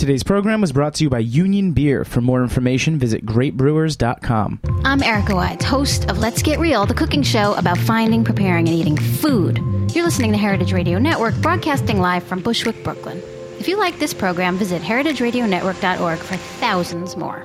Today's program was brought to you by Union Beer. For more information, visit greatbrewers.com. I'm Erica Wides, host of Let's Get Real, the cooking show about finding, preparing, and eating food. You're listening to Heritage Radio Network, broadcasting live from Bushwick, Brooklyn. If you like this program, visit heritageradionetwork.org for thousands more.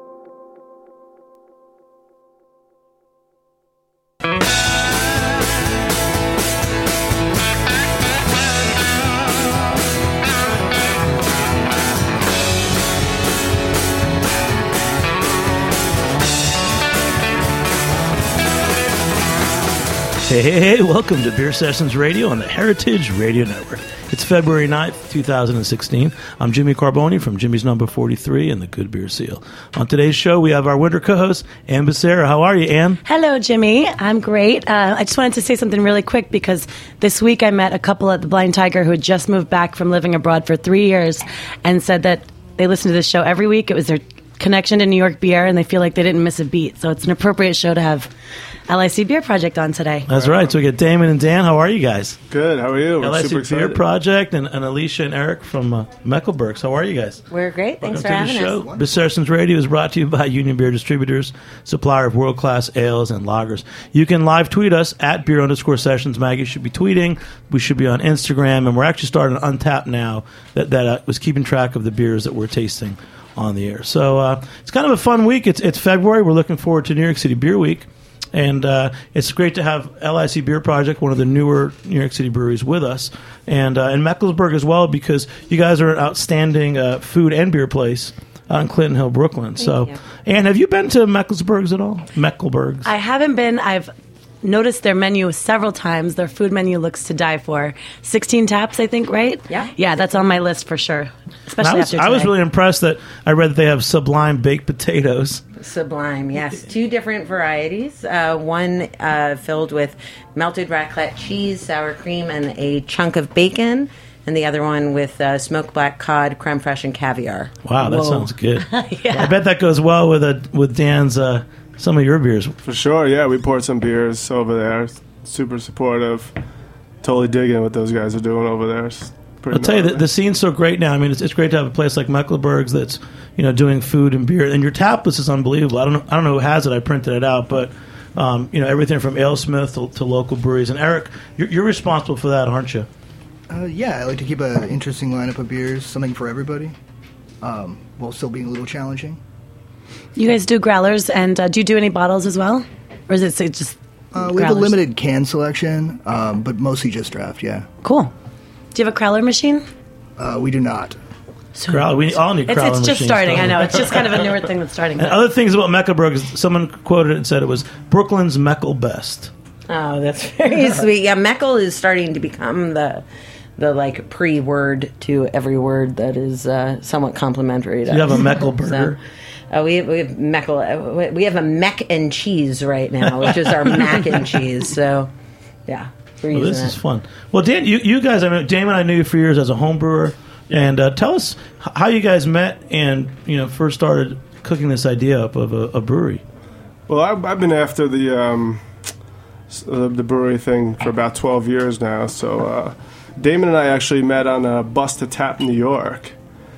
Hey, welcome to Beer Sessions Radio on the Heritage Radio Network. It's February 9th, 2016. I'm Jimmy Carboni from Jimmy's Number 43 and the Good Beer Seal. On today's show, we have our winter co-host, Ann Becerra. How are you, Ann? Hello, Jimmy. I'm great. I just wanted to say something really quick because this week I met a couple at the Blind Tiger who had just moved back from living abroad for 3 years and said that they listen to this show every week. It was their connection to New York beer, and they feel like they didn't miss a beat. So it's an appropriate show to have LIC Beer Project on today. That's right. So we got Damon and Dan. How are you guys? Good. How are you? We're super LIC excited. Beer Project and Alicia and Eric from Mecklenburg. How are you guys? We're great. Thanks for Welcome to having the show. us. Beer Sessions Radio is brought to you by Union Beer Distributors, supplier of world-class ales and lagers. You can live tweet us at beer_sessions. Maggie should be tweeting. We should be on Instagram, and we're actually starting Untapped now that was keeping track of the beers that we're tasting on the air. So it's kind of a fun week. It's February. We're looking forward to New York City Beer Week. And it's great to have LIC Beer Project, one of the newer New York City breweries, with us. And in Mecklenburg as well, because you guys are an outstanding food and beer place out in Clinton Hill, Brooklyn. So, Ann, have you been to Mecklenburg's at all? Mecklenburg's? I haven't been. I've noticed their menu several times. Their food menu looks to die for. 16 taps, I think, right? Yeah. Yeah, that's on my list for sure. Especially after today. I was really impressed that I read that they have Sublime baked potatoes. Sublime, yes. Two different varieties. One filled with melted raclette cheese, sour cream, and a chunk of bacon. And the other one with smoked black cod, creme fraiche, and caviar. Wow, that sounds good. Yeah. I bet that goes well with Dan's some of your beers. For sure, yeah. We poured some beers over there. Super supportive. Totally digging what those guys are doing over there. I'll tell you, the scene's so great now. I mean, it's great to have a place like Mecklenburg's that's, doing food and beer. And your tap list is unbelievable. I don't know who has it. I printed it out, but everything from AleSmith to local breweries. And Eric, you're responsible for that, aren't you? Yeah, I like to keep an interesting lineup of beers, something for everybody, while still being a little challenging. You guys do growlers, and do you do any bottles as well? Or is it just We have a growlers? limited can selection, but mostly just draft, yeah. Cool. Do you have a crowler machine? We do not. We all need crowler It's just machines, starting, don't I know. we? It's just kind of a newer thing that's starting. And other things about Mecklenburg is someone quoted it and said it was Brooklyn's Meckel best. Oh, that's very sweet. Yeah, Meckel is starting to become the like pre-word to every word that is somewhat complimentary to You have a us. Meckel burger. We have Meckel. We have a Mac and cheese right now, which is our mac and cheese. So, yeah, we're Well, using this it. is fun. Well, Dan, you guys, Damon, I knew you for years as a home brewer. And tell us how you guys met and first started cooking this idea up of a brewery. Well, I've been after the brewery thing for about 12 years now. So Damon and I actually met on a bus to Tap New York.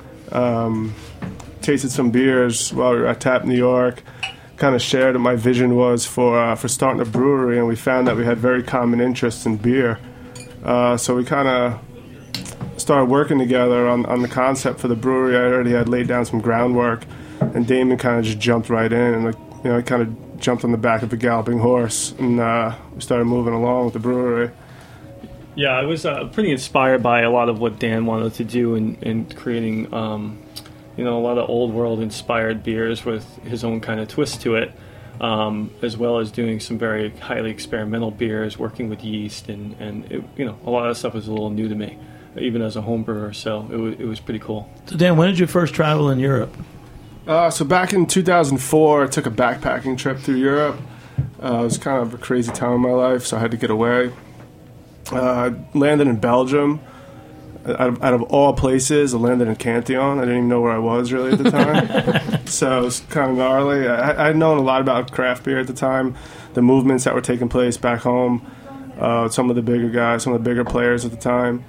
Tasted some beers while we were at Tap New York. Kind of shared what my vision was for starting a brewery, and we found that we had very common interests in beer. So we kind of started working together on the concept for the brewery. I already had laid down some groundwork, and Damon kind of just jumped right in, and kind of jumped on the back of a galloping horse, and we started moving along with the brewery. Yeah, I was pretty inspired by a lot of what Dan wanted to do in creating, a lot of old world inspired beers with his own kind of twist to it, as well as doing some very highly experimental beers, working with yeast, and it, a lot of that stuff was a little new to me, even as a home brewer. So it was pretty cool. So, Dan, when did you first travel in Europe? So back in 2004, I took a backpacking trip through Europe. It was kind of a crazy time in my life, so I had to get away. Landed in Belgium. Out of all places, I landed in Cantillon. I didn't even know where I was really at the time. So it was kind of gnarly. I'd known a lot about craft beer at the time, the movements that were taking place back home, some of the bigger guys, some of the bigger players at the time.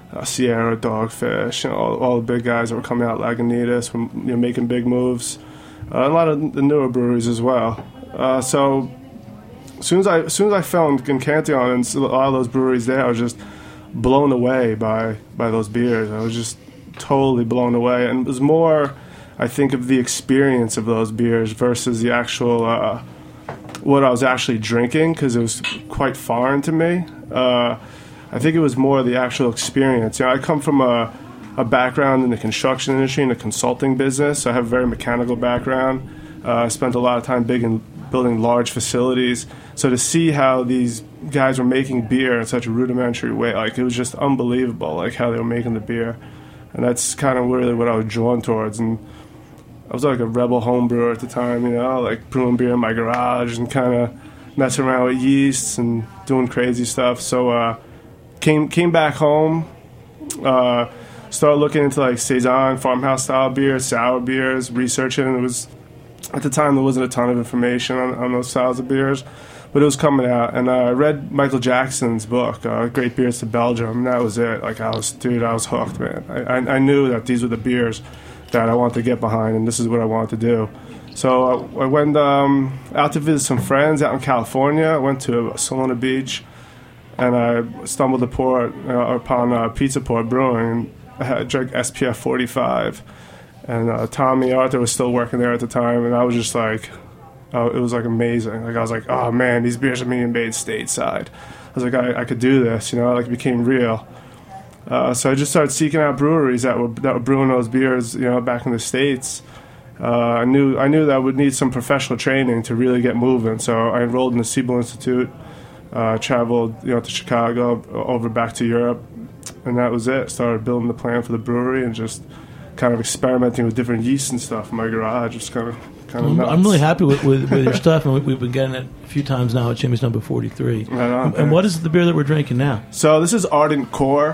Sierra, Dogfish, all the big guys that were coming out, Lagunitas, were making big moves. A lot of the newer breweries as well. So as soon as I found Cantillon and a lot of those breweries there, I was just blown away by those beers. I was just totally blown away, and it was more, I think, of the experience of those beers versus the actual what I was actually drinking, because it was quite foreign to me. I think it was more the actual experience. I come from a background in the construction industry and the consulting business. So I have a very mechanical background. I spent a lot of time building large facilities. So to see how these guys were making beer in such a rudimentary way, it was just unbelievable, how they were making the beer. And that's kind of really what I was drawn towards. And I was like a rebel home brewer at the time, brewing beer in my garage and kind of messing around with yeasts and doing crazy stuff. So came back home, started looking into Saison, farmhouse style beers, sour beers, researching. It was, at the time, there wasn't a ton of information on those styles of beers, but it was coming out. And I read Michael Jackson's book, Great Beers to Belgium, and that was it. I was hooked, man. I knew that these were the beers that I wanted to get behind, and this is what I wanted to do. So I went out to visit some friends out in California. I went to Solana Beach, and I stumbled upon Pizza Port Brewing. I drank SPF 45, and Tommy Arthur was still working there at the time, and I was just it was amazing. I was oh man, these beers are being made stateside. I was I could do this, it became real. So I just started seeking out breweries that were brewing those beers, back in the States. I knew that I would need some professional training to really get moving, so I enrolled in the Siebel Institute. Traveled, to Chicago, over back to Europe, and that was it. Started building the plan for the brewery and just kind of experimenting with different yeasts and stuff in my garage. Just kind of nuts. I'm really happy with your stuff, and we've been getting it a few times now at Jimmy's Number 43. Right on. And what is the beer that we're drinking now? So this is Ardent Core.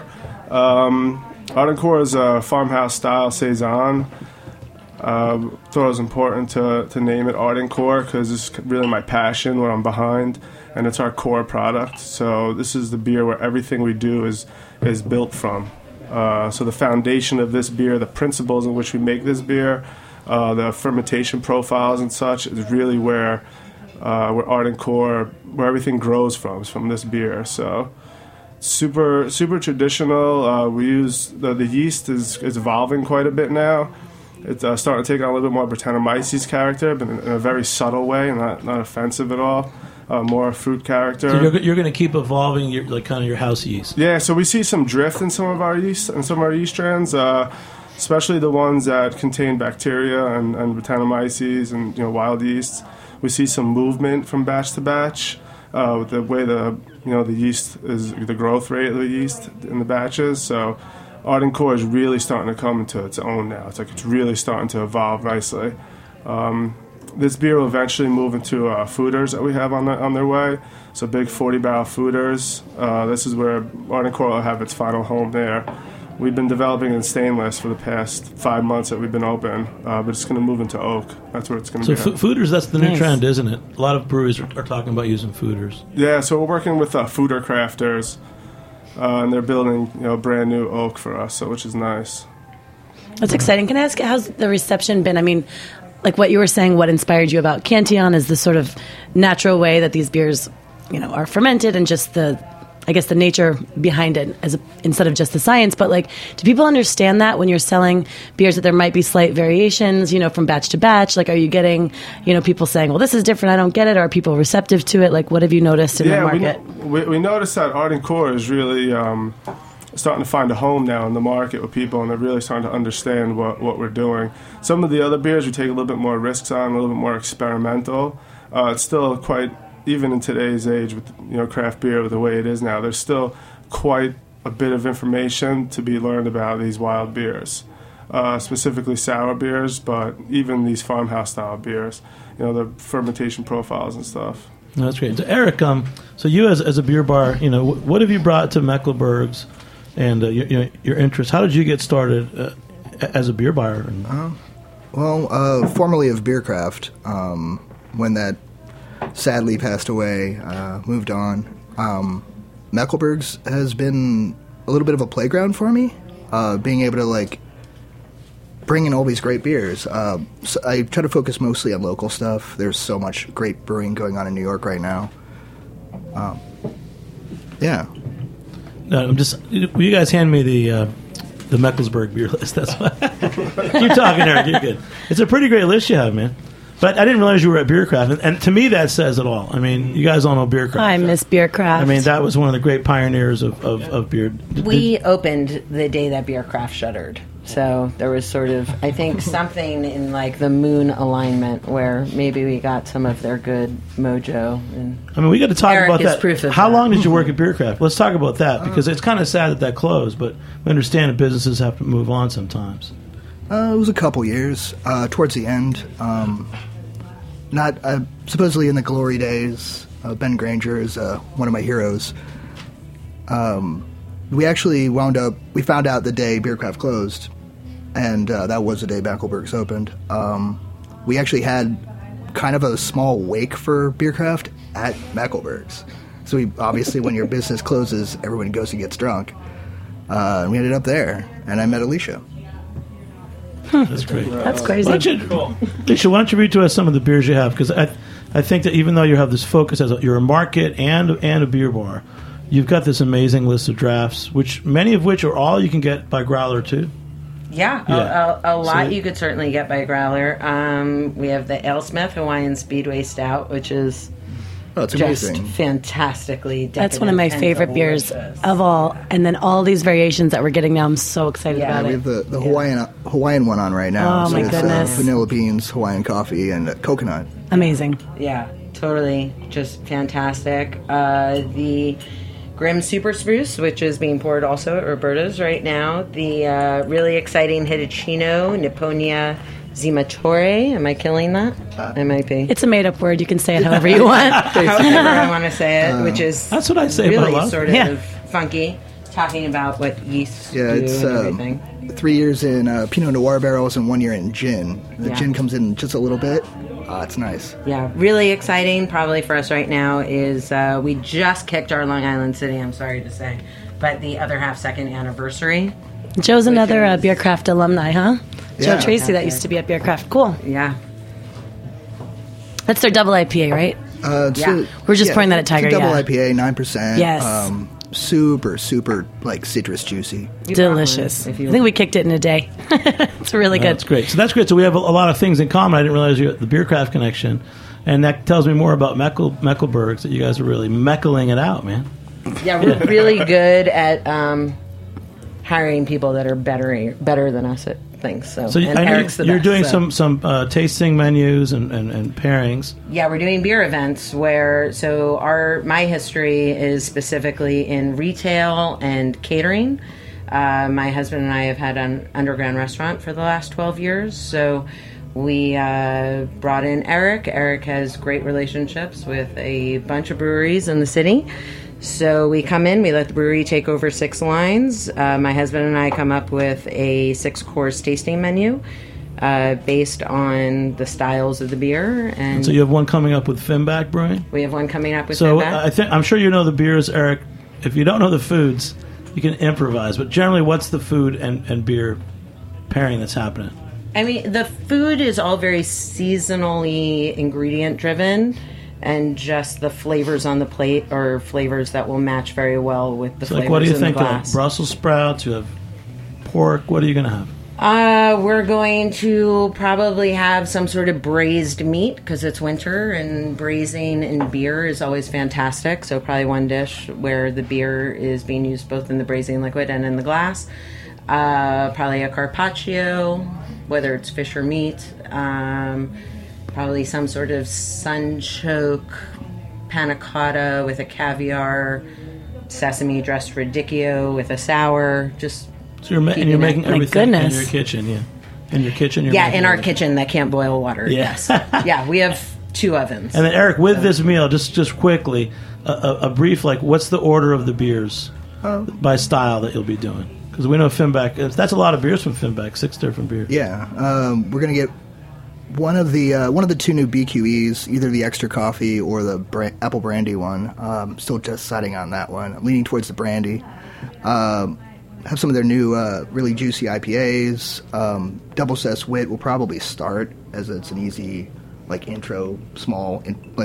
Ardent Core is a farmhouse style saison. Thought it was important to name it Ardent Core because it's really my passion, what I'm behind, and it's our core product. So this is the beer where everything we do is built from. So the foundation of this beer, the principles in which we make this beer, the fermentation profiles and such, is really where Ardent Core, where everything grows from this beer. So super traditional. We use the yeast is evolving quite a bit now. It's starting to take on a little bit more Brettanomyces character, but in a very subtle way and not offensive at all. More fruit character. So you're going to keep evolving your your house yeast. Yeah, so we see some drift in some of our yeast strands, especially the ones that contain bacteria and Brettanomyces and wild yeasts. We see some movement from batch to batch with the way the yeast is, the growth rate of the yeast in the batches. So Ardent Core is really starting to come into its own now. It's really starting to evolve nicely. This beer will eventually move into fooders that we have on their way. So big 40-barrel fooders. This is where Ardent Core will have its final home there. We've been developing in stainless for the past 5 months that we've been open, but it's going to move into oak. That's where it's going to be. So fooders, that's the new trend, isn't it? A lot of breweries are talking about using fooders. Yeah, so we're working with fooder crafters, and they're building brand new oak for us, which is nice. That's exciting. Can I ask, how's the reception been? I mean, like what you were saying, what inspired you about Cantillon is the sort of natural way that these beers, are fermented, and just the nature behind it instead of just the science. But do people understand that when you're selling beers that there might be slight variations, from batch to batch? Are you getting, people saying, well, this is different, I don't get it? Or are people receptive to it? What have you noticed in the market? We noticed that Ardent Core is really starting to find a home now in the market with people, and they're really starting to understand what we're doing. Some of the other beers we take a little bit more risks on, a little bit more experimental. It's still quite, even in today's age with craft beer with the way it is now, there's still quite a bit of information to be learned about these wild beers, specifically sour beers, but even these farmhouse style beers, the fermentation profiles and stuff. No, that's great. So Eric, so you as a beer bar, what have you brought to Mecklenburg's and your interest? How did you get started as a beer buyer? Formerly of Beercraft, when that sadly passed away, moved on. Mecklenburg's has been a little bit of a playground for me, being able to like bring in all these great beers. So I try to focus mostly on local stuff. There's so much great brewing going on in New York right now. Yeah. No, will you guys hand me the Meckelsburg beer list? That's why. Keep talking, Eric. You're good. It's a pretty great list you have, man. But I didn't realize you were at Beercraft, and to me that says it all. I mean, you guys all know Beercraft. I miss Beercraft. I mean, that was one of the great pioneers of beer. We opened the day that Beercraft shuttered. So there was sort of, I think, something in like the moon alignment where maybe we got some of their good mojo. And I mean, we got to talk Eric about is that. proof of How that. long did you work at Beercraft? Let's talk about that because it's kind of sad that closed, but we understand that businesses have to move on sometimes. It was a couple years towards the end. Not supposedly in the glory days. Ben Granger is one of my heroes. We actually we found out the day Beercraft closed, and that was the day Mecklenburg's opened. We actually had kind of a small wake for Beercraft at Mecklenburg's. So we obviously, when your business closes, everyone goes and gets drunk. And we ended up there, and I met Alicia. That's great. That's crazy. Alicia, why don't you read to us some of the beers you have? Because I think that even though you have this focus as you're a market and a beer bar, you've got this amazing list of drafts, which many of which are all you can get by Growler too. Yeah, a lot you could certainly get by Growler. We have the AleSmith Hawaiian Speedway Stout, which is it's just amazing. Fantastically decadent. That's one of my and favorite beers delicious. of all. And then all these variations that we're getting now, I'm so excited Yeah, about We it. have the Hawaiian one on right now. Oh, my it's, goodness. Vanilla beans, Hawaiian coffee, and coconut. Amazing. Yeah, totally. Just fantastic. The Grim Super Spruce, which is being poured also at Roberta's right now. The really exciting Hitachino Nipponia Zimatore. Am I killing that? I might be. It's a made-up word. You can say it however you want. However I want to say it, which is That's what I say about a really lot. sort of Yeah. funky, talking about what yeast Yeah, do it's and everything. 3 years in Pinot Noir barrels and 1 year in gin. The Yeah. gin comes in just a little bit. It's nice. Yeah, really exciting probably for us right now is we just kicked our Long Island City, I'm sorry to say, but the other half second anniversary. Joe's another Beercraft alumni, huh? Yeah. Joe Tracy that used to be at Beercraft. Cool. Yeah. That's their double IPA, right? Yeah. We're just pouring that at Tiger, It's a double yeah. IPA, 9%. Yes. Super, like citrus juicy. You Delicious. brought one, if I you think we kicked it in a day. It's really good. That's great. So that's great. So we have a lot of things in common. I didn't realize you had the Beercraft connection. And that tells me more about Mecklenburg's, that you guys are really meckling it out, man. Yeah, we're really good at hiring people that are better than us at things. So and I know Eric's the you're best, doing so. some tasting menus and pairings. Yeah, we're doing beer events where my history is specifically in retail and catering. My husband and I have had an underground restaurant for the last 12 years, so we brought in Eric. Eric has great relationships with a bunch of breweries in the city. So we come in, we let the brewery take over 6 lines. My husband and I come up with a 6-course tasting menu based on the styles of the beer. And So you have one coming up with Finback Brewing. we have one coming up with So Finback. I'm sure you know the beers, Eric. If you don't know the foods, you can improvise. But generally, what's the food and beer pairing that's happening? I mean, the food is all very seasonally ingredient driven, and just the flavors on the plate are flavors that will match very well with the So, flavors like, what do you in think the of glass. Brussels sprouts? You have pork. What are you going to have? We're going to probably have some sort of braised meat because it's winter, and braising in beer is always fantastic. So probably one dish where the beer is being used both in the braising liquid and in the glass. Probably a carpaccio, whether it's fish or meat. Probably some sort of sunchoke panna cotta with a caviar, sesame dressed radicchio with a sour. Just So you're making everything goodness. in your kitchen, yeah. In your kitchen, you're yeah, making in our everything. kitchen that can't boil water. Yeah. Yes, yeah, we have 2 ovens. And then Eric, with this meal, just quickly, a brief what's the order of the beers by style that you'll be doing? Because we know Finback. That's a lot of beers from Finback. 6 different beers. Yeah, we're gonna get one of the 2 new BQEs, either the extra coffee or the apple brandy one. Still just deciding on that one. I'm leaning towards the brandy. Have some of their new really juicy IPAs. Double Cess Wit will probably start, as it's an easy intro, small,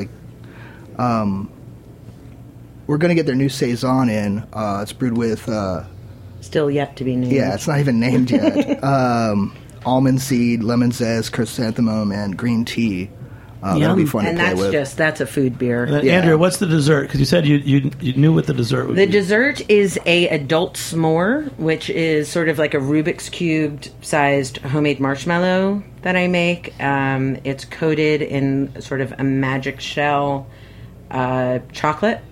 we're going to get their new Saison in. It's brewed with... Still yet to be named. Yeah, it's not even named yet. Almond seed, lemon zest, chrysanthemum, and green tea. That'll be fun and to play with. that's a food beer. And Andrea, what's the dessert? Because you said you knew what the dessert would be. The dessert is a adult s'more, which is sort of like a Rubik's Cubed sized homemade marshmallow that I make. It's coated in sort of a magic shell chocolate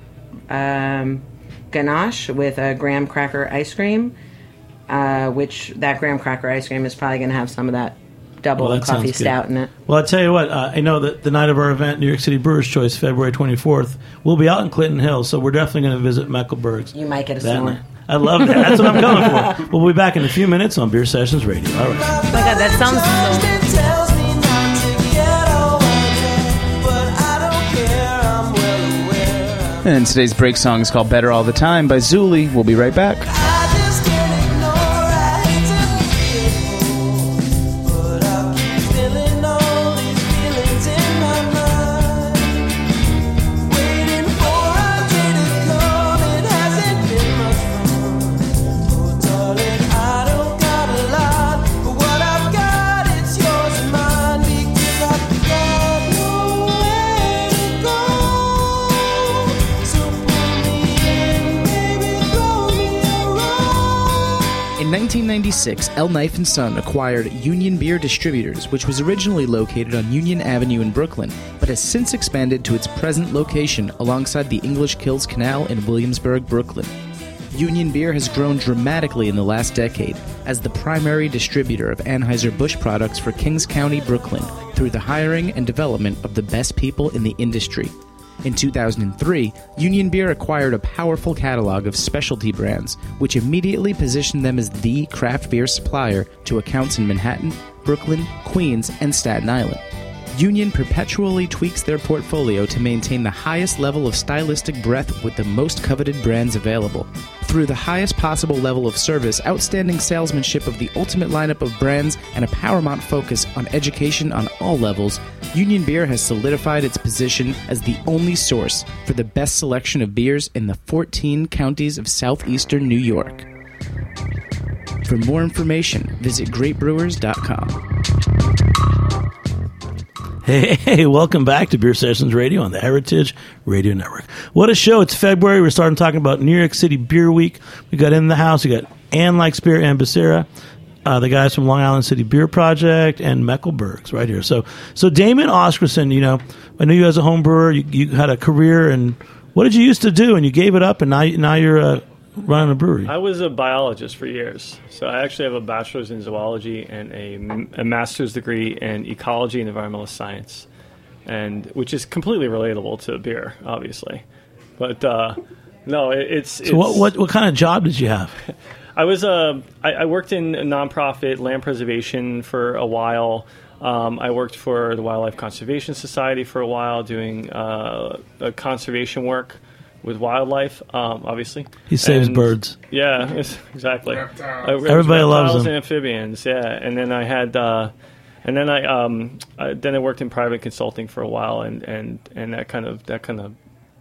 ganache with a graham cracker ice cream, which that graham cracker ice cream is probably going to have some of that double coffee stout in it. Well, I'll tell you what, I know that the night of our event, New York City Brewers Choice, February 24th, we'll be out in Clinton Hills, so we're definitely going to visit Mecklenburg's. You might get a s'more. I love that. That's what I'm coming for. We'll be back in a few minutes on Beer Sessions Radio. All right. Oh my God, that sounds so... And today's break song is called Better All the Time by Zuli. We'll be right back. In 1996, El Knife & Son acquired Union Beer Distributors, which was originally located on Union Avenue in Brooklyn, but has since expanded to its present location alongside the English Kills Canal in Williamsburg, Brooklyn. Union Beer has grown dramatically in the last decade as the primary distributor of Anheuser-Busch products for Kings County, Brooklyn, through the hiring and development of the best people in the industry. In 2003, Union Beer acquired a powerful catalog of specialty brands, which immediately positioned them as the craft beer supplier to accounts in Manhattan, Brooklyn, Queens, and Staten Island. Union perpetually tweaks their portfolio to maintain the highest level of stylistic breadth with the most coveted brands available. Through the highest possible level of service, outstanding salesmanship of the ultimate lineup of brands, and a paramount focus on education on all levels, Union Beer has solidified its position as the only source for the best selection of beers in the 14 counties of southeastern New York. For more information, visit greatbrewers.com. Hey, welcome back to Beer Sessions Radio on the Heritage Radio Network. What a show. It's February. We're starting talking about New York City Beer Week. We got In the House. We got Ann Likes Beer and Becerra, the guys from Long Island City Beer Project, and Mecklenburg's right here. So Damon Oscarson, I knew you as a home brewer. You had a career, and what did you used to do? And you gave it up, and now you're running a brewery. I was a biologist for years. So I actually have a bachelor's in zoology and a master's degree in ecology and environmental science, and which is completely relatable to beer, obviously. But no, it's. So what kind of job did you have? I was I worked in a nonprofit land preservation for a while. I worked for the Wildlife Conservation Society for a while, doing conservation work with wildlife, obviously. He saves birds. Yeah, exactly. Everybody loves them. And amphibians, yeah. And then I had, then I worked in private consulting for a while, and that kind of, that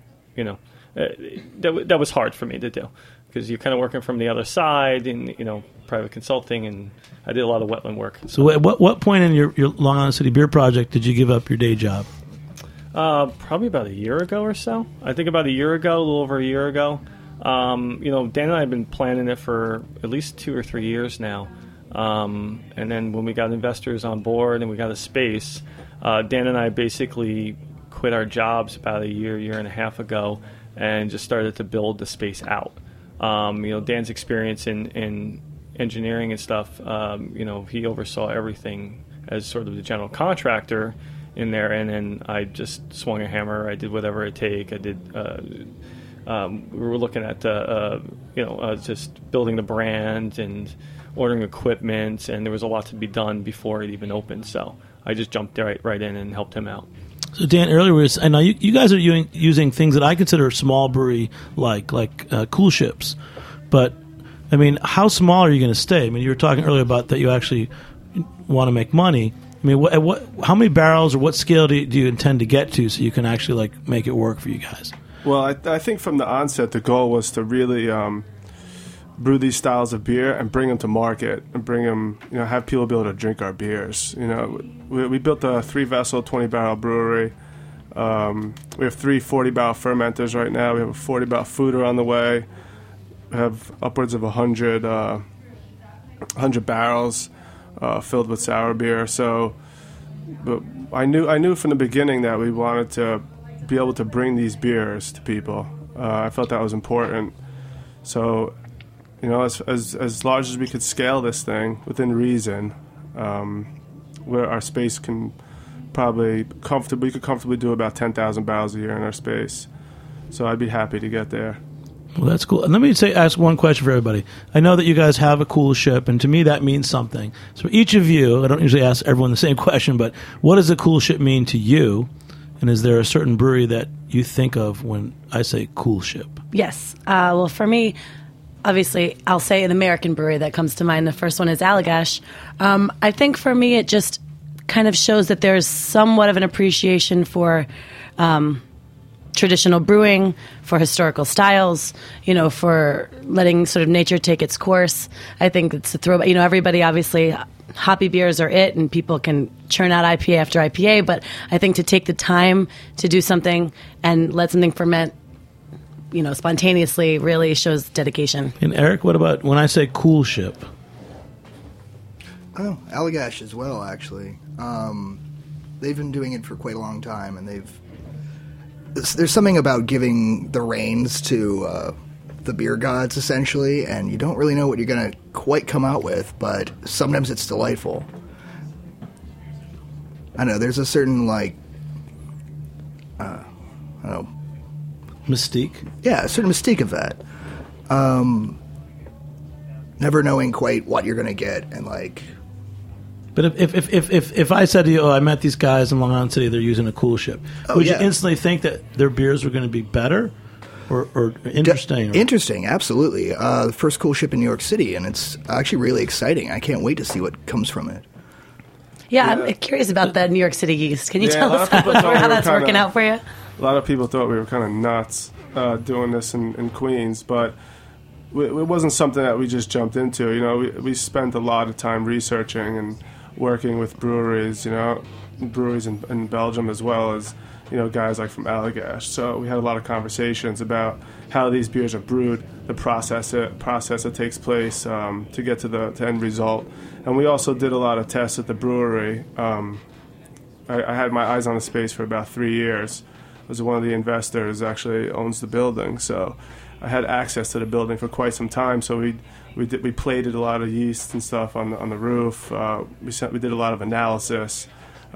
was hard for me to do because you're kind of working from the other side in private consulting, and I did a lot of wetland work. So at what point in your Long Island City Beer Project did you give up your day job? Probably about a year ago or so. I think about a year ago, a little over a year ago. Dan and I have been planning it for at least 2 or 3 years now. And then when we got investors on board and we got a space, Dan and I basically quit our jobs about a year and a half ago and just started to build the space out. Dan's experience in engineering and stuff, he oversaw everything as sort of the general contractor in there, and then I just swung a hammer. I did whatever it take. I did. We were looking at just building the brand and ordering equipment, and there was a lot to be done before it even opened. So I just jumped right in and helped him out. So Dan, earlier I know you guys are using things that I consider small brewery like cool ships. But I mean, how small are you going to stay? I mean, you were talking earlier about that you actually want to make money. I mean, how many barrels or what scale do you intend to get to so you can actually like make it work for you guys? Well, I think from the onset, the goal was to really brew these styles of beer and bring them to market and bring them, have people be able to drink our beers. We built a 3-vessel, 20-barrel brewery. We have 3 40-barrel fermenters right now. We have a 40-barrel foeder on the way. We have upwards of 100 barrels filled with sour beer. So, but I knew from the beginning that we wanted to be able to bring these beers to people. I felt that was important. So, as large as we could scale this thing within reason, where our space can we could comfortably do about 10,000 barrels a year in our space. So I'd be happy to get there. Well, that's cool. And let me ask one question for everybody. I know that you guys have a cool ship, and to me that means something. So each of you, I don't usually ask everyone the same question, but what does a cool ship mean to you? And is there a certain brewery that you think of when I say cool ship? Yes. Well, for me, obviously, I'll say an American brewery that comes to mind. The first one is Allagash. I think for me it just kind of shows that there's somewhat of an appreciation for traditional brewing, for historical styles, for letting sort of nature take its course. I think it's a throwback. Everybody obviously, hoppy beers are it, and people can churn out IPA after IPA, but I think to take the time to do something and let something ferment, spontaneously really shows dedication. And Eric, what about when I say cool ship? Oh, Allagash as well, actually. They've been doing it for quite a long time, and there's something about giving the reins to the beer gods, essentially, and you don't really know what you're going to quite come out with, but sometimes it's delightful. I know, there's a certain, mystique? Yeah, a certain mystique of that. Never knowing quite what you're going to get, and But if I said to you, I met these guys in Long Island City, they're using a cool ship, would you instantly think that their beers were going to be better or interesting? Interesting, absolutely. The first cool ship in New York City, and it's actually really exciting. I can't wait to see what comes from it. Yeah, I'm curious about that New York City yeast. Can you tell us how that's working out for you? A lot of people thought we were kind of nuts doing this in Queens, but it wasn't something that we just jumped into. We spent a lot of time researching and working with breweries, breweries in Belgium as well as, guys like from Allagash. So we had a lot of conversations about how these beers are brewed, the process that takes place to get to the end result. And we also did a lot of tests at the brewery. I had my eyes on the space for about 3 years. I was one of the investors actually owns the building, so I had access to the building for quite some time. So we plated a lot of yeast and stuff on the roof. We did a lot of analysis.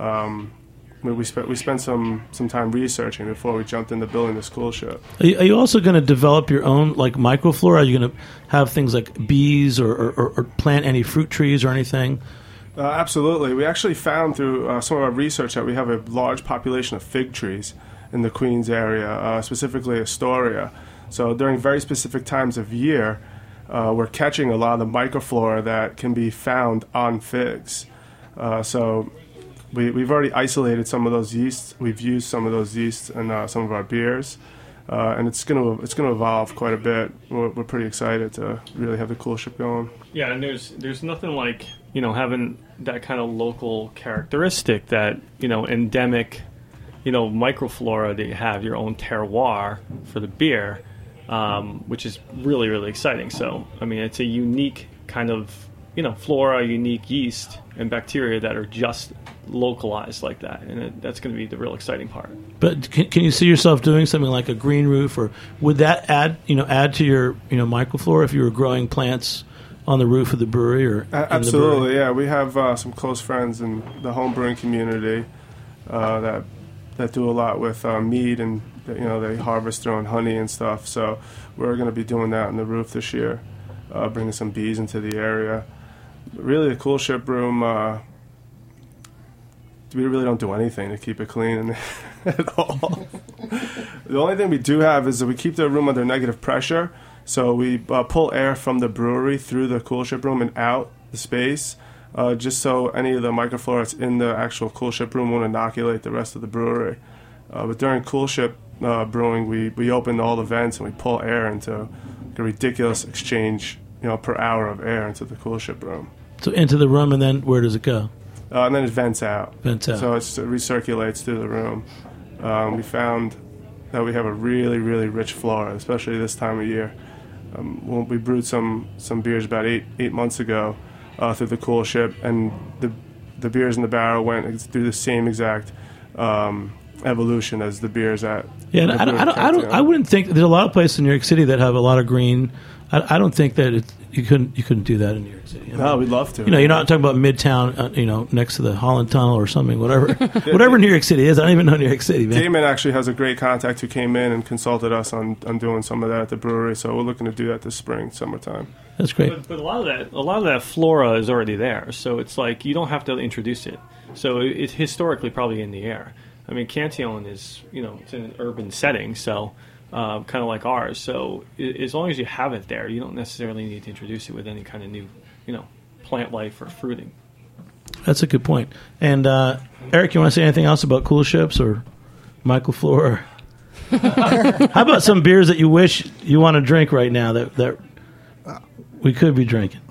We spent some time researching before we jumped into building this cool ship. Are you also going to develop your own microflora? Are you going to have things like bees or plant any fruit trees or anything? Absolutely. We actually found through some of our research that we have a large population of fig trees in the Queens area, specifically Astoria. So during very specific times of year, we're catching a lot of the microflora that can be found on figs. So we've already isolated some of those yeasts. We've used some of those yeasts in some of our beers, and it's going to evolve quite a bit. We're pretty excited to really have the cool ship going. Yeah, and there's nothing like having that kind of local characteristic, that endemic microflora that you have, your own terroir for the beer. Which is really, really exciting. So, it's a unique kind of, flora, unique yeast and bacteria that are just localized like that. And that's going to be the real exciting part. But can you see yourself doing something like a green roof, or would that add to your, microflora if you were growing plants on the roof of the brewery or absolutely, yeah. We have some close friends in the home brewing community that do a lot with mead, and they harvest their own honey and stuff. So we're going to be doing that on the roof this year, bringing some bees into the area. But really, the cool ship room, we really don't do anything to keep it clean at all. The only thing we do have is that we keep the room under negative pressure, So we pull air from the brewery through the coolship room and out the space, just so any of the microflora that's in the actual coolship room won't inoculate the rest of the brewery. But during coolship brewing, we open all the vents and we pull air into a ridiculous exchange, per hour of air into the coolship room. So into the room, and then where does it go? And then it vents out. Vents out. So it recirculates through the room. We found that we have a really, really rich flora, especially this time of year. We brewed some beers about eight months ago through the coolship, and the beers in the barrel went through the same exact evolution as the beers at. Yeah, I wouldn't think there's a lot of places in New York City that have a lot of green. I don't think that you couldn't do that in New York City. No, we'd love to. You're not talking about Midtown, next to the Holland Tunnel or something, whatever New York City is. I don't even know New York City, man. Damon actually has a great contact who came in and consulted us on doing some of that at the brewery. So we're looking to do that this spring, summertime. That's great. But a lot of that flora is already there, so it's like you don't have to introduce it. So it's historically probably in the air. I mean, Cantillon is it's in an urban setting, so. Kind of like ours. So as long as you have it there, you don't necessarily need to introduce it with any kind of new, plant life or fruiting. That's a good point. And Eric, you want to say anything else about coolships or Michael Flora? How about some beers that you wish you want to drink right now that we could be drinking?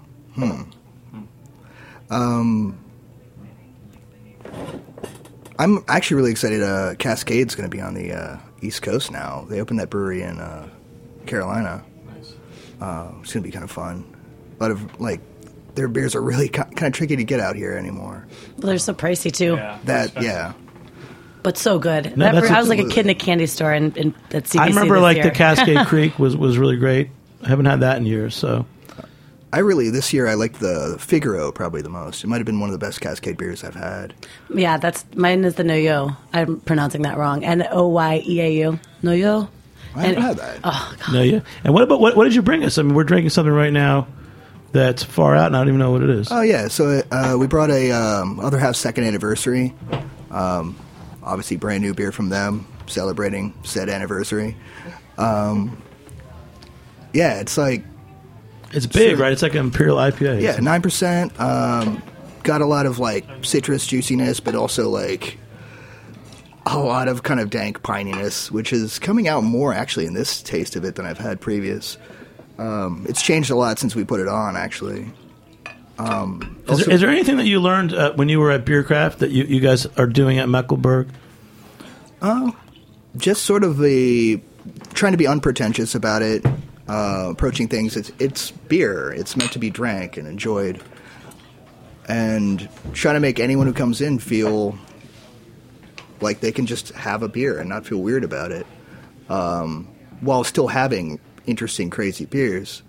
I'm actually really excited. Cascade's going to be on the East Coast now. They opened that brewery in Carolina. Nice. It's going to be kind of fun. A lot of their beers are really kind of tricky to get out here anymore. Well, they're so pricey too. Yeah. But so good. No, I was like a kid in a candy store at CBC. I remember this year. the Cascade Creek was really great. I haven't had that in years, so. This year I liked the Figaro probably the most. It might have been one of the best Cascade beers I've had. Yeah, mine is the Noyo. I'm pronouncing that wrong. Noyeau. Noyo? I haven't had that. Oh, God. Noyo. And what about what did you bring us? I mean, we're drinking something right now that's far out, and I don't even know what it is. Oh, yeah. So we brought a Other Half second anniversary. Obviously, brand new beer from them, celebrating said anniversary. Yeah, it's like... It's big, right? It's like an Imperial IPA. Yeah, 9%. Got a lot of citrus juiciness, but also a lot of kind of dank pininess, which is coming out more actually in this taste of it than I've had previous. It's changed a lot since we put it on, actually. Is there anything that you learned when you were at Beercraft that you guys are doing at Mecklenburg? Just sort of trying to be unpretentious about it. Approaching things, it's beer. It's meant to be drank and enjoyed, and trying to make anyone who comes in feel like they can just have a beer and not feel weird about it, while still having interesting, crazy beers.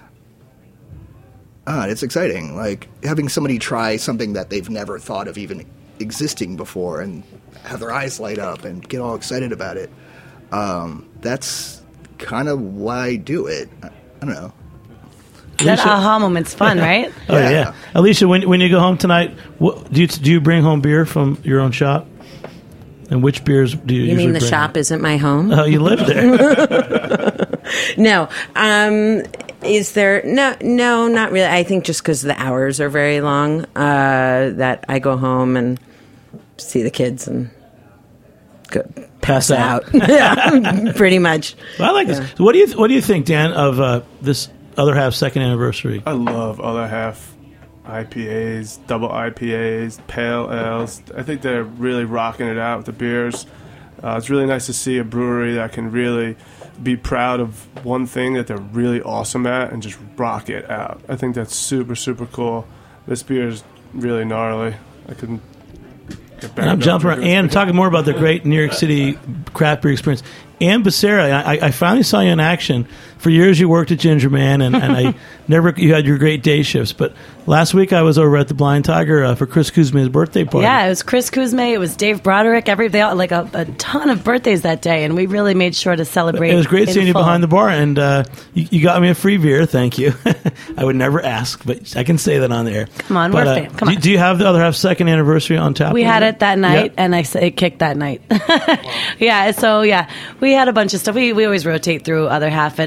It's exciting, having somebody try something that they've never thought of even existing before and have their eyes light up and get all excited about it. That's kind of why I do it. I don't know. That aha moment's fun, right? Oh yeah. Alicia, when you go home tonight, do you bring home beer from your own shop? And which beers do you usually bring? You mean the shop isn't my home? Oh, you live there. No. Is there? No, not really. I think just because the hours are very long, that I go home and see the kids and go pass out. Yeah, pretty much. Well, I like this. So what do you think, Dan, of this Other Half second anniversary? I love Other Half IPAs, double IPAs, pale ales. I think they're really rocking it out with the beers. It's really nice to see a brewery that can really be proud of one thing that they're really awesome at and just rock it out. I think that's super, super cool. This beer is really gnarly. I couldn't get better. And I'm jumping around. Ann, talking more about the great New York City craft beer experience. Ann Becerra, I finally saw you in action. For years you worked at Ginger Man, and you had your great day shifts. But last week I was over at the Blind Tiger for Chris Kuzma's birthday party. Yeah, it was Chris Kuzma, it was Dave Broderick, they all, a ton of birthdays that day, and we really made sure to celebrate. It was great seeing you behind the bar, and you got me a free beer, thank you. I would never ask, but I can say that on the air. Come on, we're fan. Come on. Do you have the Other Half second anniversary on tap? We had it that night, and it kicked that night. Wow. Yeah, so we had a bunch of stuff. We always rotate through Other Half at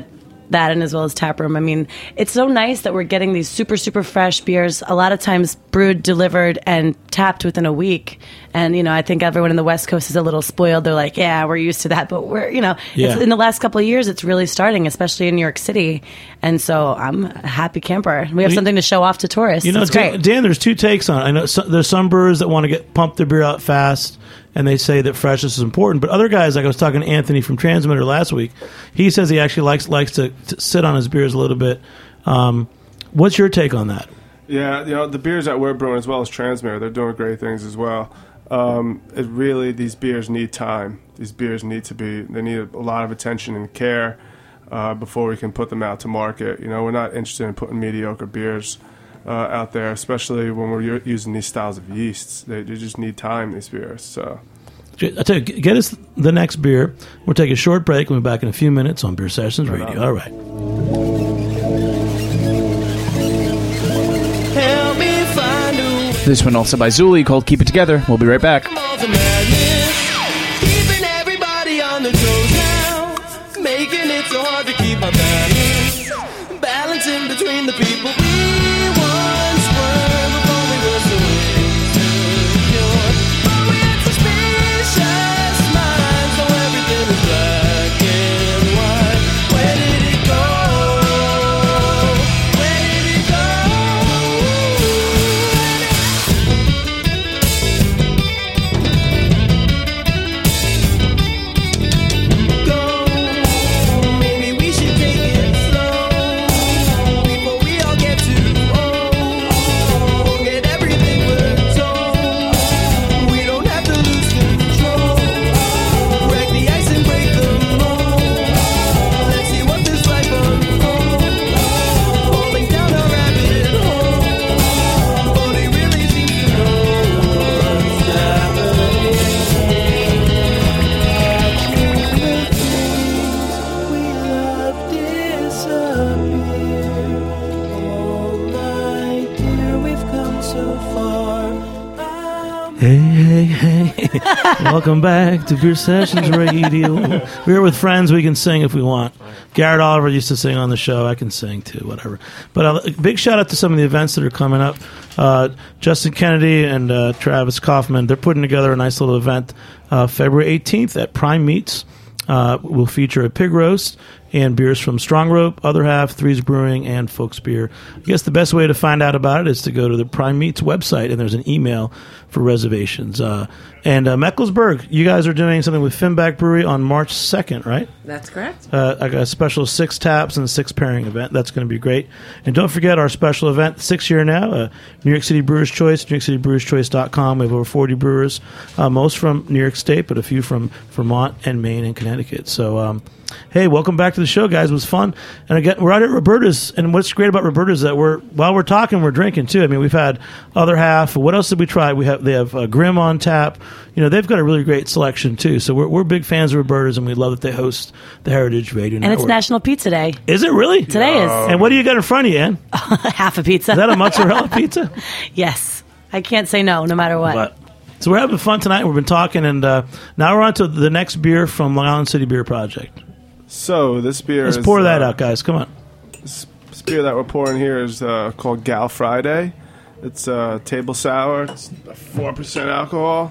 that, and as well as Taproom. I mean, it's so nice that we're getting these super, super fresh beers, a lot of times brewed, delivered, and tapped within a week. And, I think everyone in the West Coast is a little spoiled. They're like, yeah, we're used to that. But we're, it's, in the last couple of years, it's really starting, especially in New York City. And so I'm a happy camper. We have something to show off to tourists. It's great. Dan, there's two takes on it. I know there's some brewers that want to pump their beer out fast, and they say that freshness is important. But other guys, like I was talking to Anthony from Transmitter last week, he says he actually likes to sit on his beers a little bit. What's your take on that? Yeah, the beers that we're brewing as well as Transmitter, they're doing great things as well. These beers need time. These beers they need a lot of attention and care before we can put them out to market. We're not interested in putting mediocre beers out there, especially when we're using these styles of yeasts. They just need time, these beers. So, I tell you, get us the next beer. We'll take a short break. We'll be back in a few minutes on Beer Sessions Radio. All right. This one also by Zuli called Keep It Together. We'll be right back. Keeping everybody on their toes now, making it so hard to keep our balance, balancing between the people we once were before we were so insecure. But we had suspicious minds, so everything is black and white. Where did it go? Where did it go? Hey. Welcome back to Beer Sessions Radio. We're here with friends. We can sing if we want. Garrett Oliver used to sing on the show. I can sing too, whatever. But a big shout out to some of the events that are coming up. Justin Kennedy and Travis Kaufman, they're putting together a nice little event February 18th at Prime Meats. We'll feature a pig roast and beers from Strong Rope, Other Half, Threes Brewing, and Folks Beer. I guess the best way to find out about it is to go to the Prime Meats website, and there's an email for reservations. And Meckelsburg, you guys are doing something with Finback Brewery on March 2nd, right? That's correct. And it's National Pizza Day. Is it really? Today is. And what do you got in front of you, Ann? Half a pizza. Is that a mozzarella pizza? Yes. I can't say no matter what. So we're having fun tonight. We've been talking, and now we're on to the next beer from Long Island City Beer Project. So this beer Let's pour that out, guys. Come on. This beer that we're pouring here is called Gal Friday. It's table sour. It's 4% alcohol.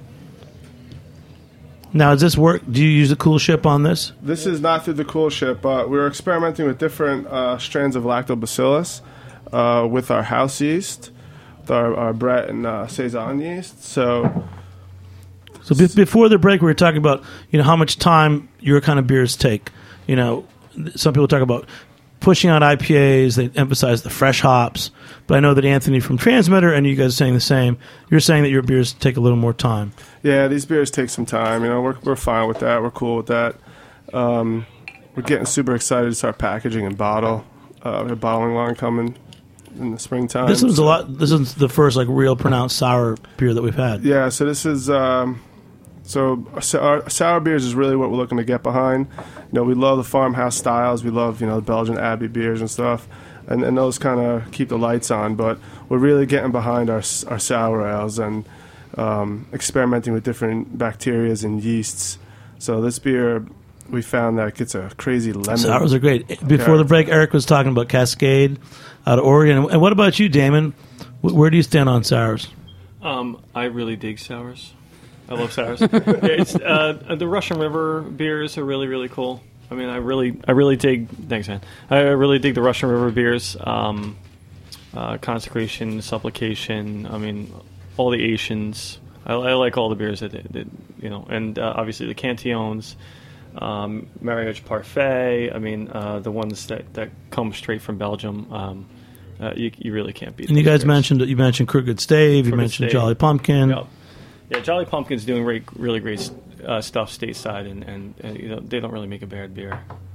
Now, does this work? Do you use the cool ship on this? This is not through the cool ship. We were experimenting with different strands of lactobacillus with our house yeast, with our Brett and Saison yeast. So before the break, we were talking about how much time your kind of beers take. Some people talk about pushing out IPAs. They emphasize the fresh hops. But I know that Anthony from Transmitter and you guys are saying the same. You're saying that your beers take a little more time. Yeah, these beers take some time. We're fine with that. We're cool with that. We're getting super excited to start packaging and bottle. We have a bottling line coming in the springtime. This is This is the first real pronounced sour beer that we've had. Yeah, so this is our sour beers is really what we're looking to get behind. We love the farmhouse styles. We love the Belgian Abbey beers and stuff, and those kind of keep the lights on. But we're really getting behind our sour ales and experimenting with different bacterias and yeasts. So this beer we found that it gets a crazy lemon. Sours are great. Before the break, Eric was talking about Cascade out of Oregon. And what about you, Damon? Where do you stand on sours? I really dig sours. I love sours. It's the Russian River beers are really, really cool. I mean, I really dig. Thanks, man. I really dig the Russian River beers. Consecration, Supplication. I mean, all the Asians. I like all the beers that and obviously the Cantillons, Mariage Parfait. I mean, the ones that come straight from Belgium. You really can't beat. And you guys beers. mentioned Crooked Stave. You mentioned Stave. Jolly Pumpkin. Yep. Yeah, Jolly Pumpkin's doing really great stuff stateside, and they don't really make a bad beer.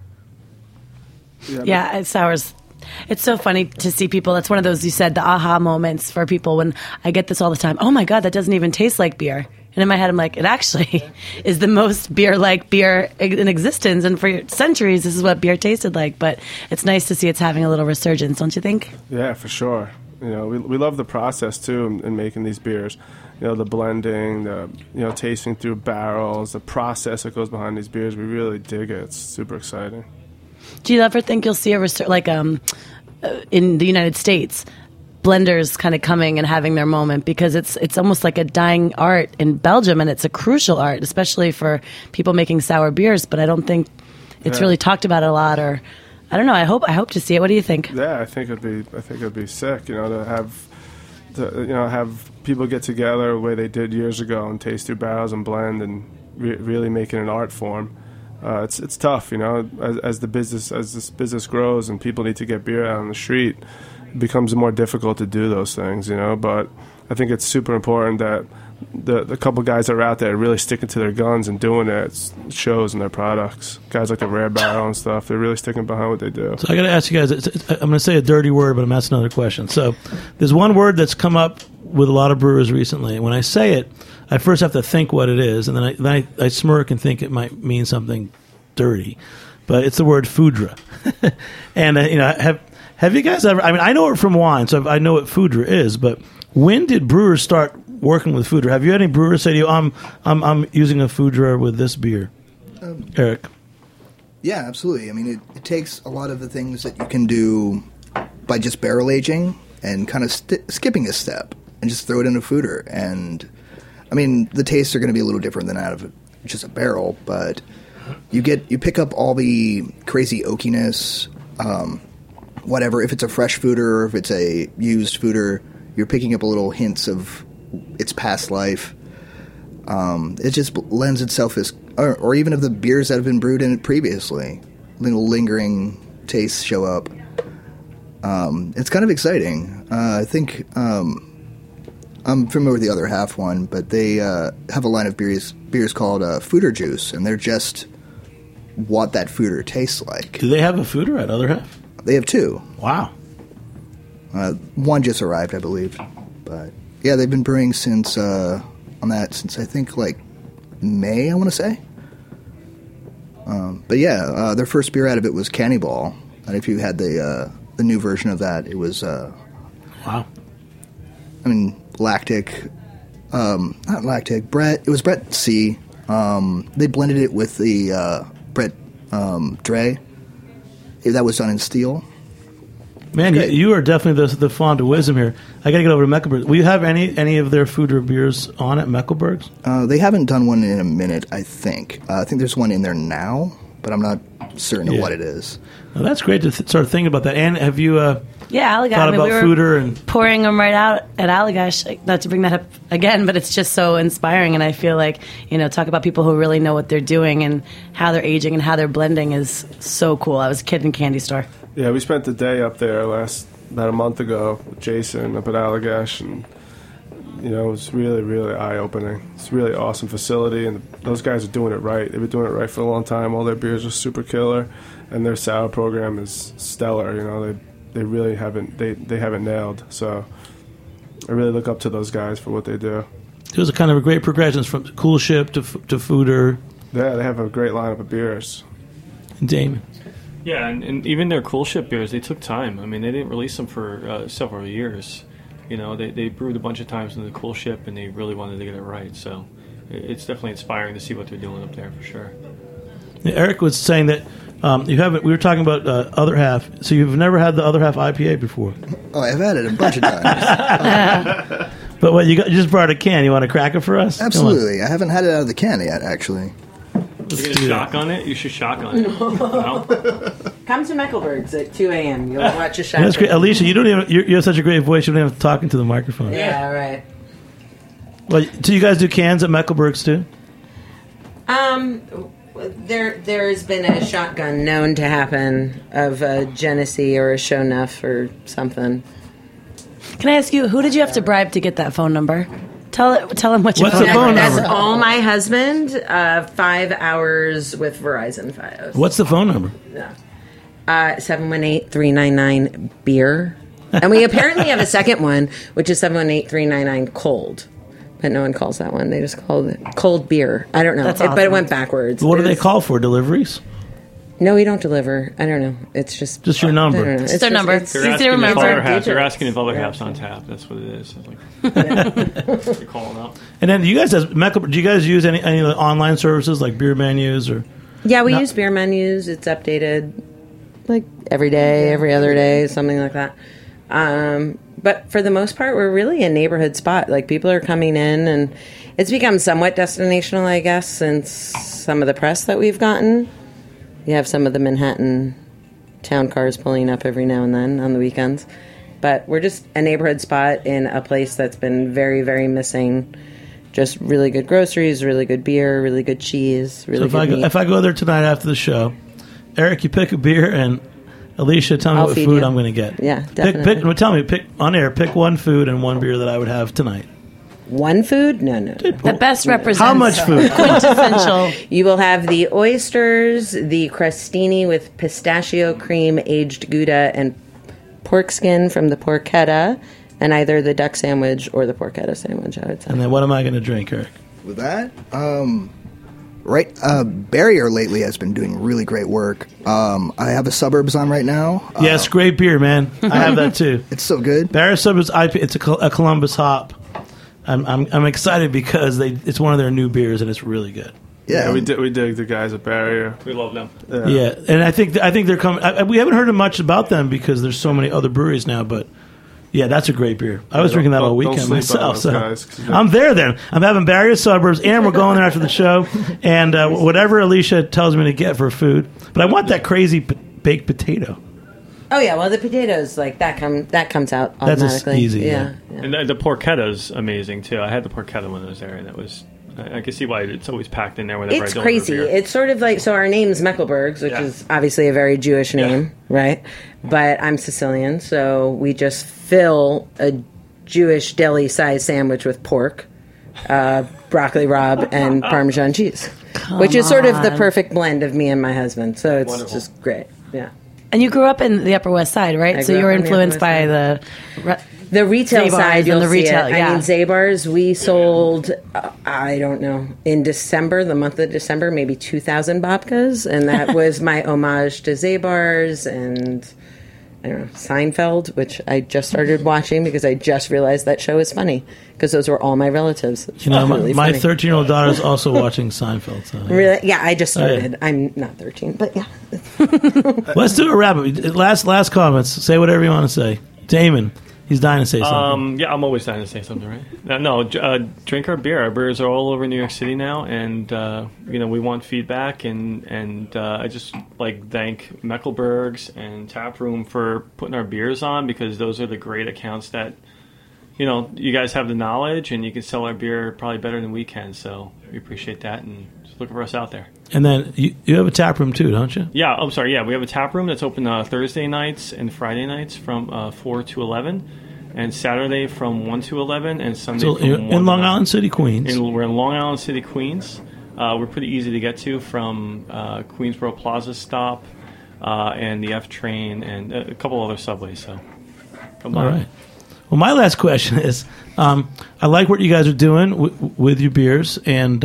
Yeah, sours. It's so funny to see people. That's one of those, you said, the aha moments for people when I get this all the time. Oh my God, that doesn't even taste like beer. And in my head, I'm like, it actually is the most beer-like beer in existence. And for centuries, this is what beer tasted like. But it's nice to see it's having a little resurgence, don't you think? Yeah, for sure. We love the process, too, in making these beers. The blending, the tasting through barrels, the process that goes behind these beers. We really dig it. It's super exciting. Do you ever think you'll see a in the United States, blenders kind of coming and having their moment, because it's almost like a dying art in Belgium, and it's a crucial art, especially for people making sour beers. But I don't think it's really talked about a lot, or I don't know. I hope to see it. What do you think? Yeah, I think it'd be sick. To have people get together the way they did years ago and taste through barrels and blend and really make it an art form. It's tough, as this business grows and people need to get beer out on the street, it becomes more difficult to do those things, But I think it's super important that the couple guys that are out there really sticking to their guns and doing it. It shows in their products. Guys like the Rare Barrel and stuff, they're really sticking behind what they do. So I got to ask you guys. I'm going to say a dirty word, but I'm asking another question. So there's one word that's come up with a lot of brewers recently. When I say it, I first have to think what it is, and then I smirk and think it might mean something dirty. But it's the word foudre. And have you guys ever? I mean, I know it from wine, so I know what foudre is. But when did brewers start working with foudre? Have you had any brewers say to you, "I'm using a foudre with this beer"? Eric. Yeah, absolutely. I mean, it takes a lot of the things that you can do by just barrel aging and kind of skipping a step and just throw it in a foudre. And I mean, the tastes are going to be a little different than out of just a barrel, but you pick up all the crazy oakiness, whatever. If it's a fresh foudre or if it's a used foudre, you're picking up a little hints of its past life. It just lends itself or even of the beers that have been brewed in it previously. Little lingering tastes show up. It's kind of exciting. I think I'm familiar with the Other Half one, but they have a line of beers called Foudre Juice, and they're just what that foudre tastes like. Do they have a foudre at Other Half? They have two. Wow. One just arrived, I believe. But yeah, they've been brewing since I think like May, I want to say. But yeah, their first beer out of it was Cannibal, and if you had the new version of that, it was wow. I mean, lactic, not lactic. Brett. It was Brett C. They blended it with the Brett Dre. That was done in steel. Man, you are definitely the font of wisdom here. I got to get over to Meckelberg. Will you have any of their foudre beers on at Meckelberg's? They haven't done one in a minute, I think. I think there's one in there now, but I'm not certain of what it is. Well, that's great to start thinking about that. And have you Allagash. thought about foudre? And pouring them right out at Allagash. Not to bring that up again, but it's just so inspiring. And I feel like, talk about people who really know what they're doing and how they're aging and how they're blending is so cool. I was a kid in candy store. Yeah, we spent the day up there about a month ago with Jason up at Allagash, and it was really, really eye-opening. It's a really awesome facility, and those guys are doing it right. They've been doing it right for a long time. All their beers are super killer, and their sour program is stellar. They really haven't nailed. So I really look up to those guys for what they do. There's a kind of a great progression from Coolship to foudre. Yeah, they have a great lineup of beers. Damon. Yeah, and even their Coolship beers, they took time. I mean, they didn't release them for several years. They brewed a bunch of times in the Coolship, and they really wanted to get it right. So it's definitely inspiring to see what they're doing up there for sure. Eric was saying that you haven't. We were talking about other half. So you've never had the other half IPA before. Oh, I've had it a bunch of times. But what you just brought a can. You want to crack it for us? Absolutely. I haven't had it out of the can yet, actually. You're going to shotgun it? You should shotgun it. No? Come to Mecklenburg's at 2 a.m. You'll watch a shot. That's great, Alicia. You don't even. You have such a great voice. You don't even have to talk into the microphone. Yeah, right. Well, do you guys do cans at Mecklenburg's too? There's been a shotgun known to happen of a Genesee or a Shonuff or something. Can I ask you, who did you have to bribe to get that phone number? Tell him what your What's the phone That's number? all my husband. 5 hours with Verizon Fios. What's the phone number? 718-399-BEER. And we apparently have a second one, which is 718-399-COLD. But no one calls that one. They just call it cold beer. I don't know. That's But it awesome. went backwards. What do It they was- call for? Deliveries? No, we don't deliver. I don't know. It's just your I number. don't know. It's their number. it's- Easy to remember. They're asking if other half's on tap. That's what it is. It's like, you're calling up. And then you guys, do you guys use any of the online services like beer menus or? Yeah, we use beer menus. It's updated like every day, every other day, something like that. But for the most part, we're really a neighborhood spot. Like people are coming in, and it's become somewhat destinational, I guess, since some of the press that we've gotten. You have some of the Manhattan town cars pulling up every now and then on the weekends. But we're just a neighborhood spot in a place that's been very, very missing. Just really good groceries, really good beer, really good cheese, really So good meat. if I go there tonight after the show, Eric, you pick a beer, and Alicia, tell me I'll what feed food you. I'm going to get. Yeah, definitely. Tell me, pick on air, pick one food and one beer that I would have tonight. One food? No. The best represents How much food? quintessential. You will have the oysters, the crostini with pistachio cream, aged Gouda, and pork skin from the porchetta, and either the duck sandwich or the porchetta sandwich, I would say. And then what am I going to drink, Eric? With that, Barrier lately has been doing really great work. I have a Suburbs on right now. Yes, great beer, man. I have that too. It's so good. Barrier Suburbs IP. It's a Columbus hop. I'm excited because it's one of their new beers and it's really good. Yeah, we dig the guys at Barrier. We love them. Yeah, and I think they're coming. We haven't heard much about them because there's so many other breweries now, but. Yeah, that's a great beer. I was drinking that all weekend sleep on myself. those So guys, 'cause I'm there then. I'm having Barrier Suburbs, and we're going there after the show. And whatever Alicia tells me to get for food. But I want that crazy baked potato. Oh, yeah, well, the potatoes, like, that comes out That's automatically. easy, yeah. And the porchetta's amazing, too. I had the porchetta when I was there, and it was... I can see why it's always packed in there whenever I It's don't crazy. beer. It's sort of like, so our name's Mecklenburg's, which Yeah. is obviously a very Jewish name, right? But I'm Sicilian, so we just fill a Jewish deli-sized sandwich with pork, broccoli rabe, and Parmesan cheese, which is sort of the perfect blend of me and my husband. So it's Wonderful. just great. Yeah. And you grew up in the Upper West Side, right? I So grew you were up on the influenced Upper by West the... The retail Zabar's side, and you'll the retail, see it. yeah. I mean, Zabar's, we sold, I don't know, in December, the month of December, maybe 2,000 babkas, and that was my homage to Zabar's and, I don't know, Seinfeld, which I just started watching because I just realized that show is funny, because those were all my relatives. It's You know, really my funny. 13-year-old daughter is also watching Seinfeld. So, yeah. Really? Yeah, I just Oh, yeah. started. I'm not 13, but yeah. Let's do a wrap. Last comments. Say whatever you want to say. Damon, he's dying to say something. Yeah, I'm always dying to say something, right? Drink our beer. Our beers are all over New York City now, and we want feedback. And I just thank Mecklenburg's and Taproom for putting our beers on, because those are the great accounts that you guys have the knowledge, and you can sell our beer probably better than we can. So we appreciate that, and just look for us out there. And then you have a tap room too, don't you? Yeah, I'm sorry. Yeah, we have a tap room that's open Thursday nights and Friday nights from 4 to 11, and Saturday from 1 to 11, and Sunday So from you're 1 in to Long 9. Island City, Queens. We're in Long Island City, Queens. We're pretty easy to get to from Queensboro Plaza stop and the F train and a couple other subways. So come All on. right. Well, my last question is, I like what you guys are doing with your beers, and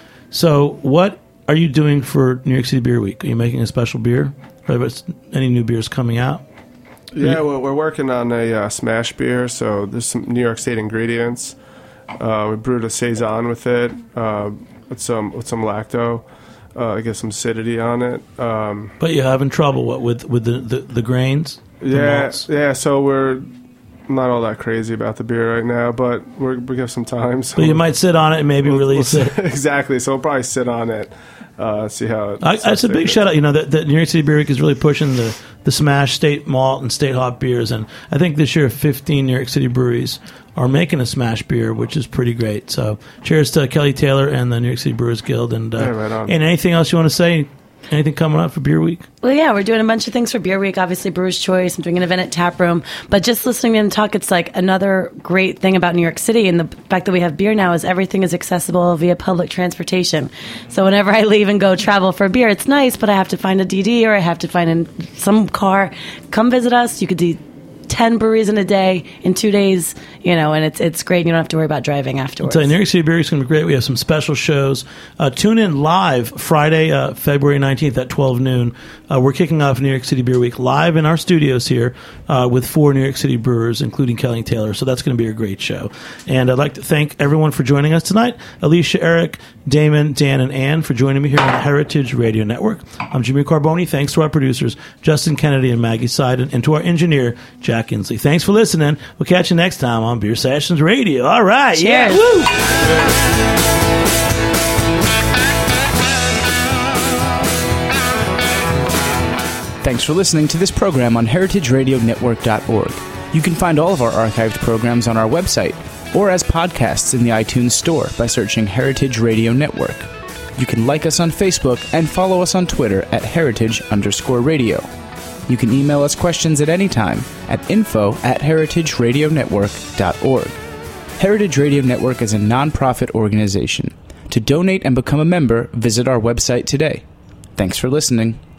so what are you doing for New York City Beer Week? Are you making a special beer? Are there any new beers coming out? Yeah, we're working on a smash beer, so there's some New York State ingredients. We brewed a saison with it, with some lacto. get some acidity on it. But you're having trouble with the grains? Yeah. So we're not all that crazy about the beer right now, but we have some time. So but you might sit on it and maybe release it. Exactly. So we'll probably sit on it, see how it. That's a big shout out. You know, the New York City Beer Week is really pushing the Smash State Malt and State Hop beers, and I think this year 15 New York City breweries are making a Smash beer, which is pretty great. So cheers to Kelly Taylor and the New York City Brewers Guild. And right on. And anything else you want to say? Anything coming up for Beer Week? Well, yeah, we're doing a bunch of things for Beer Week. Obviously, Brewer's Choice. I'm doing an event at Tap Room. But just listening to them talk, it's like another great thing about New York City and the fact that we have beer now is everything is accessible via public transportation. So whenever I leave and go travel for beer, it's nice, but I have to find a DD or I have to find some car. Come visit us. You could do 10 breweries in a day in 2 days, and it's great. You don't have to worry about driving afterwards. New York City Beer Week is going to be great. We have some special shows. Tune in live Friday, February 19th at 12 noon. We're kicking off New York City Beer Week live in our studios here with 4 New York City brewers, including Kelly Taylor. So that's going to be a great show. And I'd like to thank everyone for joining us tonight. Alicia, Eric, Damon, Dan, and Ann for joining me here on the Heritage Radio Network. I'm Jimmy Carboni. Thanks to our producers, Justin Kennedy and Maggie Seiden, and to our engineer, Jack Inslee. Thanks for listening. We'll catch you next time on Beer Sessions Radio. All right. Cheers. Yeah. Woo. Thanks for listening to this program on heritageradionetwork.org. You can find all of our archived programs on our website or as podcasts in the iTunes Store by searching Heritage Radio Network. You can like us on Facebook and follow us on Twitter at @heritage_radio. You can email us questions at any time at info@heritageradionetwork.org. Heritage Radio Network is a non-profit organization. To donate and become a member, visit our website today. Thanks for listening.